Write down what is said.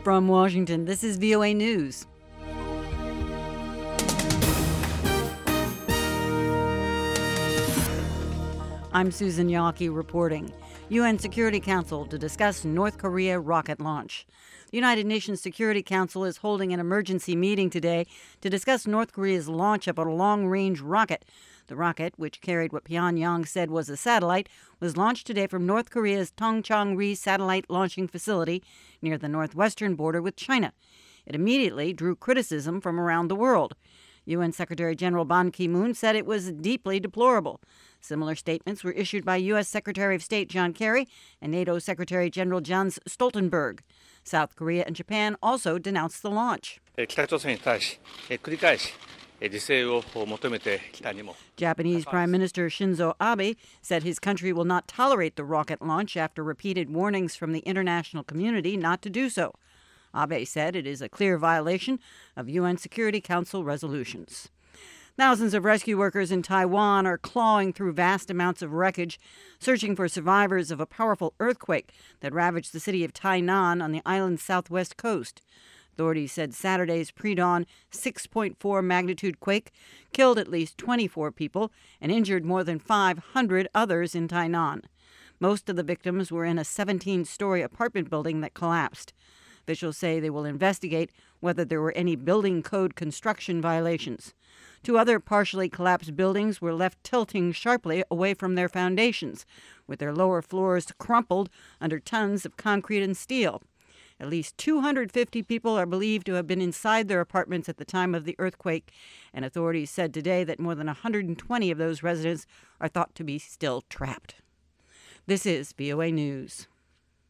From Washington, this is VOA News. I'm Susan Yawkey reporting. UN Security Council to discuss North Korea rocket launch. The United Nations Security Council is holding an emergency meeting today to discuss North Korea's launch of a long-range rocket. The rocket, which carried what Pyongyang said was a satellite, was launched today from North Korea's Tongchang-ri satellite launching facility near the northwestern border with China. It immediately drew criticism from around the world. UN Secretary General Ban Ki-moon said it was deeply deplorable. Similar statements were issued by U.S. Secretary of State John Kerry and NATO Secretary General Jens Stoltenberg. South Korea and Japan also denounced the launch. Japanese Prime Minister Shinzo Abe said his country will not tolerate the rocket launch after repeated warnings from the international community not to do so. Abe said it is a clear violation of UN Security Council resolutions. Thousands of rescue workers in Taiwan are clawing through vast amounts of wreckage, searching for survivors of a powerful earthquake that ravaged the city of Tainan on the island's southwest coast. Authorities said Saturday's pre-dawn 6.4 magnitude quake killed at least 24 people and injured more than 500 others in Tainan. Most of the victims were in a 17-story apartment building that collapsed. Officials say they will investigate whether there were any building code construction violations. Two other partially collapsed buildings were left tilting sharply away from their foundations, with their lower floors crumpled under tons of concrete and steel. At least 250 people are believed to have been inside their apartments at the time of the earthquake, and authorities said today that more than 120 of those residents are thought to be still trapped. This is VOA News.